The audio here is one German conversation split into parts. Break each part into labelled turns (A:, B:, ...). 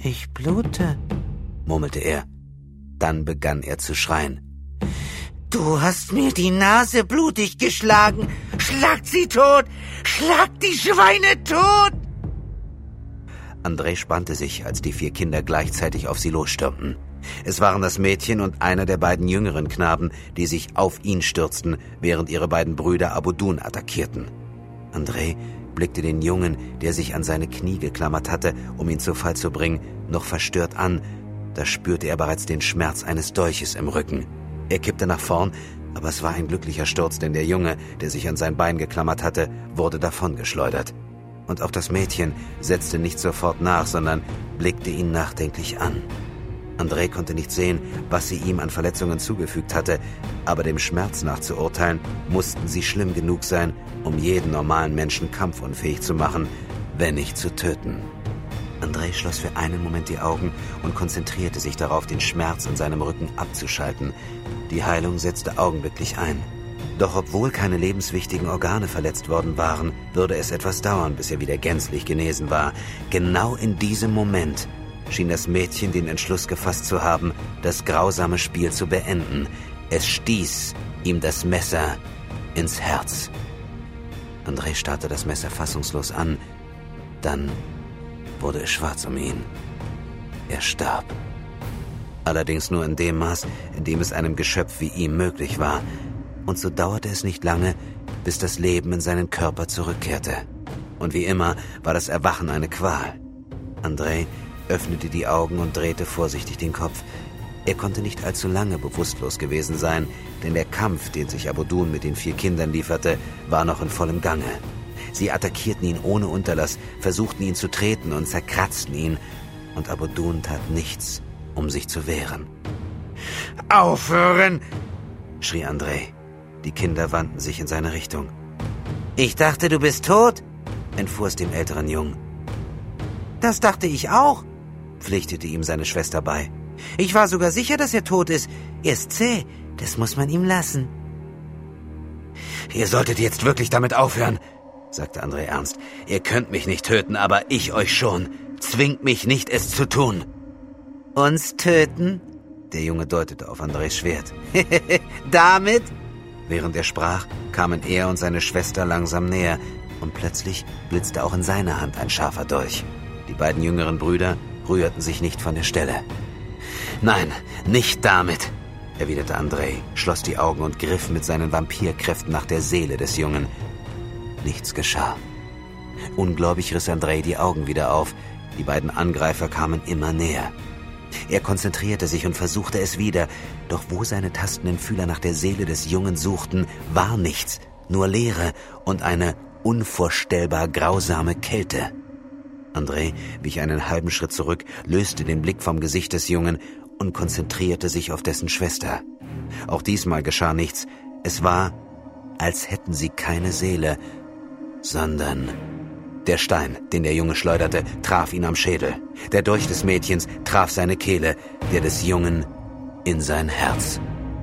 A: »Ich blute«, murmelte er. Dann begann er zu schreien. »Du hast mir die Nase blutig geschlagen! Schlagt sie tot! Schlagt die Schweine tot!« André spannte sich, als die 4 Kinder gleichzeitig auf sie losstürmten. Es waren das Mädchen und einer der beiden jüngeren Knaben, die sich auf ihn stürzten, während ihre beiden Brüder Abudun attackierten. André blickte den Jungen, der sich an seine Knie geklammert hatte, um ihn zu Fall zu bringen, noch verstört an. Da spürte er bereits den Schmerz eines Dolches im Rücken. Er kippte nach vorn, aber es war ein glücklicher Sturz, denn der Junge, der sich an sein Bein geklammert hatte, wurde davongeschleudert. Und auch das Mädchen setzte nicht sofort nach, sondern blickte ihn nachdenklich an. André konnte nicht sehen, was sie ihm an Verletzungen zugefügt hatte, aber dem Schmerz nach zu urteilen, mussten sie schlimm genug sein, um jeden normalen Menschen kampfunfähig zu machen, wenn nicht zu töten. André schloss für einen Moment die Augen und konzentrierte sich darauf, den Schmerz in seinem Rücken abzuschalten. Die Heilung setzte augenblicklich ein. Doch obwohl keine lebenswichtigen Organe verletzt worden waren, würde es etwas dauern, bis er wieder gänzlich genesen war. Genau in diesem Moment schien das Mädchen den Entschluss gefasst zu haben, das grausame Spiel zu beenden. Es stieß ihm das Messer ins Herz. André starrte das Messer fassungslos an. Dann wurde es schwarz um ihn. Er starb. Allerdings nur in dem Maß, in dem es einem Geschöpf wie ihm möglich war. Und so dauerte es nicht lange, bis das Leben in seinen Körper zurückkehrte. Und wie immer war das Erwachen eine Qual. André öffnete die Augen und drehte vorsichtig den Kopf. Er konnte nicht allzu lange bewusstlos gewesen sein, denn der Kampf, den sich Abudun mit den 4 Kindern lieferte, war noch in vollem Gange. Sie attackierten ihn ohne Unterlass, versuchten ihn zu treten und zerkratzten ihn, und Abudun tat nichts, um sich zu wehren. »Aufhören!« schrie André. Die Kinder wandten sich in seine Richtung. »Ich dachte, du bist tot«, entfuhr es dem älteren Jungen. »Das dachte ich auch«, pflichtete ihm seine Schwester bei. »Ich war sogar sicher, dass er tot ist. Er ist zäh, das muss man ihm lassen.« »Ihr solltet jetzt wirklich damit aufhören«, sagte André ernst. »Ihr könnt mich nicht töten, aber ich euch schon. Zwingt mich nicht, es zu tun.« »Uns töten?« Der Junge deutete auf Andrés Schwert. »Damit?« Während er sprach, kamen er und seine Schwester langsam näher, und plötzlich blitzte auch in seiner Hand ein scharfer Dolch. Die beiden jüngeren Brüder rührten sich nicht von der Stelle. »Nein, nicht damit«, erwiderte André, schloss die Augen und griff mit seinen Vampirkräften nach der Seele des Jungen. Nichts geschah. Ungläubig riss André die Augen wieder auf. Die beiden Angreifer kamen immer näher. Er konzentrierte sich und versuchte es wieder, doch wo seine tastenden Fühler nach der Seele des Jungen suchten, war nichts, nur Leere und eine unvorstellbar grausame Kälte. André wich einen halben Schritt zurück, löste den Blick vom Gesicht des Jungen und konzentrierte sich auf dessen Schwester. Auch diesmal geschah nichts. Es war, als hätten sie keine Seele, sondern der Stein, den der Junge schleuderte, traf ihn am Schädel. Der Dolch des Mädchens traf seine Kehle, der des Jungen in sein Herz.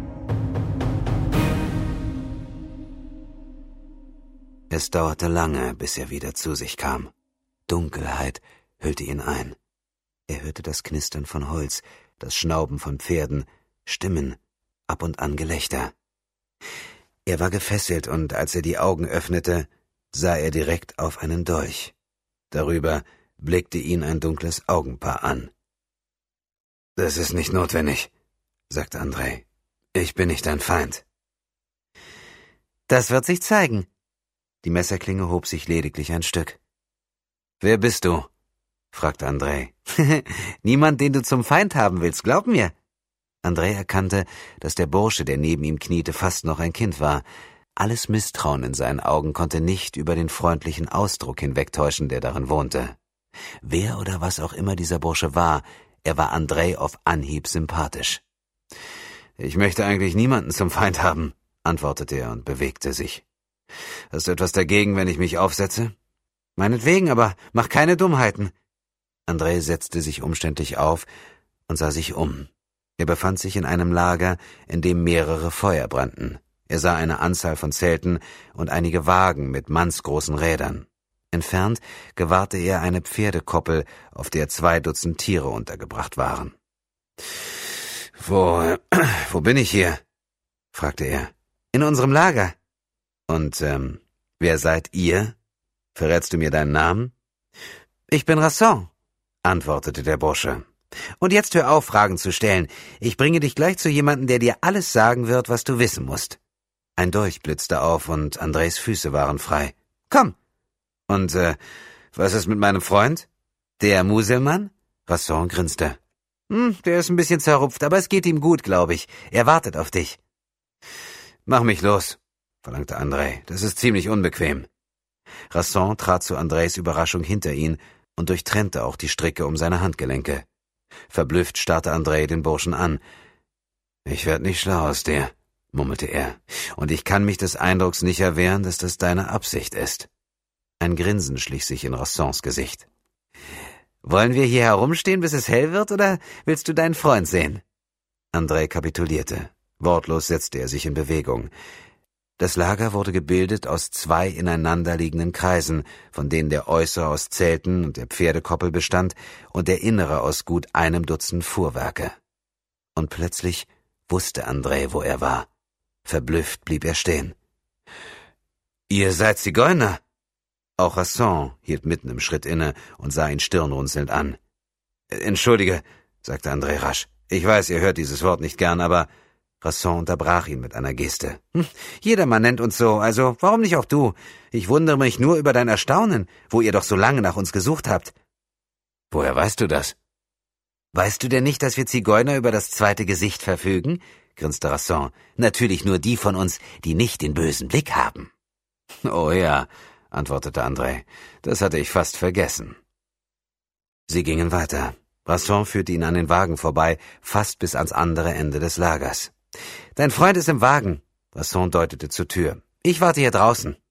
A: Es dauerte lange, bis er wieder zu sich kam. Dunkelheit hüllte ihn ein. Er hörte das Knistern von Holz, das Schnauben von Pferden, Stimmen, ab und an Gelächter. Er war gefesselt, und als er die Augen öffnete, sah er direkt auf einen Dolch. Darüber blickte ihn ein dunkles Augenpaar an. »Das ist nicht notwendig«, sagte André. »Ich bin nicht dein Feind.« »Das wird sich zeigen.« Die Messerklinge hob sich lediglich ein Stück. »Wer bist du?« fragte André. »Niemand, den du zum Feind haben willst, glaub mir.« André erkannte, dass der Bursche, der neben ihm kniete, fast noch ein Kind war. Alles Misstrauen in seinen Augen konnte nicht über den freundlichen Ausdruck hinwegtäuschen, der darin wohnte. Wer oder was auch immer dieser Bursche war, er war André auf Anhieb sympathisch. »Ich möchte eigentlich niemanden zum Feind haben«, antwortete er und bewegte sich. »Hast du etwas dagegen, wenn ich mich aufsetze?« »Meinetwegen, aber mach keine Dummheiten.« André setzte sich umständlich auf und sah sich um. Er befand sich in einem Lager, in dem mehrere Feuer brannten. Er sah eine Anzahl von Zelten und einige Wagen mit mannsgroßen Rädern. Entfernt gewahrte er eine Pferdekoppel, auf der 2 Dutzend Tiere untergebracht waren. Wo bin ich hier?« fragte er. »In unserem Lager.« »Und, wer seid ihr? Verrätst du mir deinen Namen?« »Ich bin Rasson«, antwortete der Bursche. »Und jetzt hör auf, Fragen zu stellen. Ich bringe dich gleich zu jemandem, der dir alles sagen wird, was du wissen musst.« Ein Dolch blitzte auf und Andres Füße waren frei. »Komm!« »Und, was ist mit meinem Freund? Der Muselmann?« Rasson grinste. Der ist ein bisschen zerrupft, aber es geht ihm gut, glaube ich. Er wartet auf dich.« »Mach mich los«, verlangte André. »Das ist ziemlich unbequem.« Rasson trat zu Andres Überraschung hinter ihn und durchtrennte auch die Stricke um seine Handgelenke. Verblüfft starrte André den Burschen an. »Ich werd nicht schlau aus dir«, murmelte er, »und ich kann mich des Eindrucks nicht erwehren, dass das deine Absicht ist.« Ein Grinsen schlich sich in Rassons Gesicht. »Wollen wir hier herumstehen, bis es hell wird, oder willst du deinen Freund sehen?« André kapitulierte. Wortlos setzte er sich in Bewegung. Das Lager wurde gebildet aus 2 ineinanderliegenden Kreisen, von denen der äußere aus Zelten und der Pferdekoppel bestand und der innere aus gut 1 Dutzend Fuhrwerke. Und plötzlich wusste André, wo er war. Verblüfft blieb er stehen. »Ihr seid Zigeuner?« Auch Rasson hielt mitten im Schritt inne und sah ihn stirnrunzelnd an. »Entschuldige«, sagte André rasch. »Ich weiß, ihr hört dieses Wort nicht gern, aber...« Rasson unterbrach ihn mit einer Geste. »Jedermann nennt uns so, also warum nicht auch du? Ich wundere mich nur über dein Erstaunen, wo ihr doch so lange nach uns gesucht habt.« »Woher weißt du das?« »Weißt du denn nicht, dass wir Zigeuner über das 2. Gesicht verfügen?« grinste Rasson. »Natürlich nur die von uns, die nicht den bösen Blick haben.« »Oh ja«, antwortete André, »das hatte ich fast vergessen.« Sie gingen weiter. Rasson führte ihn an den Wagen vorbei, fast bis ans andere Ende des Lagers. »Dein Freund ist im Wagen«, Rasson deutete zur Tür. »Ich warte hier draußen.«